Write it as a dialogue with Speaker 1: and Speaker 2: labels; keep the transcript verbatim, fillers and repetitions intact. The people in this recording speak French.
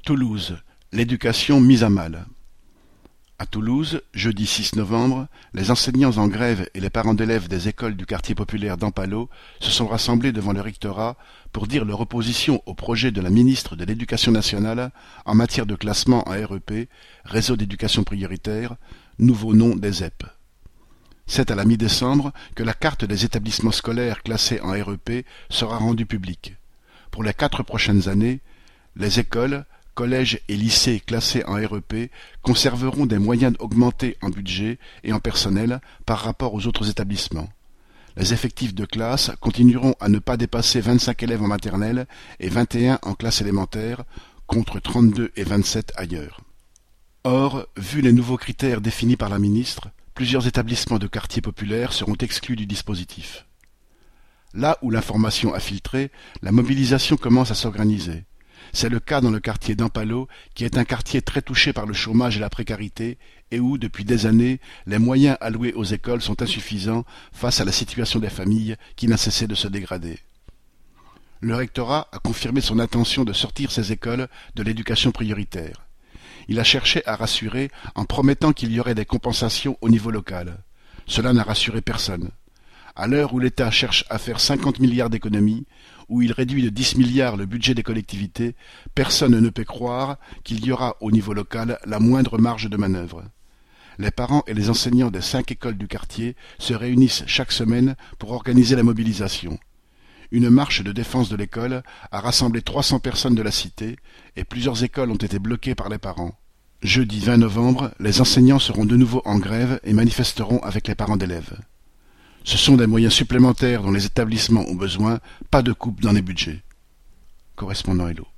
Speaker 1: Toulouse, l'éducation mise à mal. À Toulouse, jeudi six novembre, les enseignants en grève et les parents d'élèves des écoles du quartier populaire d'Ampalo se sont rassemblés devant le rectorat pour dire leur opposition au projet de la ministre de l'Éducation nationale en matière de classement en R E P, Réseau d'éducation prioritaire, nouveau nom des E P. C'est à la mi-décembre que la carte des établissements scolaires classés en R E P sera rendue publique. Pour les quatre prochaines années, les écoles, collèges et lycées classés en R E P conserveront des moyens augmentés en budget et en personnel par rapport aux autres établissements. Les effectifs de classe continueront à ne pas dépasser vingt-cinq élèves en maternelle et vingt et un en classe élémentaire, contre trente-deux et vingt-sept ailleurs. Or, vu les nouveaux critères définis par la ministre, plusieurs établissements de quartiers populaires seront exclus du dispositif. Là où l'information a filtré, la mobilisation commence à s'organiser. C'est le cas dans le quartier d'Ampalo, qui est un quartier très touché par le chômage et la précarité, et où, depuis des années, les moyens alloués aux écoles sont insuffisants face à la situation des familles qui n'a cessé de se dégrader. Le rectorat a confirmé son intention de sortir ces écoles de l'éducation prioritaire. Il a cherché à rassurer en promettant qu'il y aurait des compensations au niveau local. Cela n'a rassuré personne. À l'heure où l'État cherche à faire cinquante milliards d'économies, où il réduit de dix milliards le budget des collectivités, personne ne peut croire qu'il y aura au niveau local la moindre marge de manœuvre. Les parents et les enseignants des cinq écoles du quartier se réunissent chaque semaine pour organiser la mobilisation. Une marche de défense de l'école a rassemblé trois cents personnes de la cité et plusieurs écoles ont été bloquées par les parents. Jeudi vingt novembre, les enseignants seront de nouveau en grève et manifesteront avec les parents d'élèves. Ce sont des moyens supplémentaires dont les établissements ont besoin, pas de coupe dans les budgets. Correspondant Hello.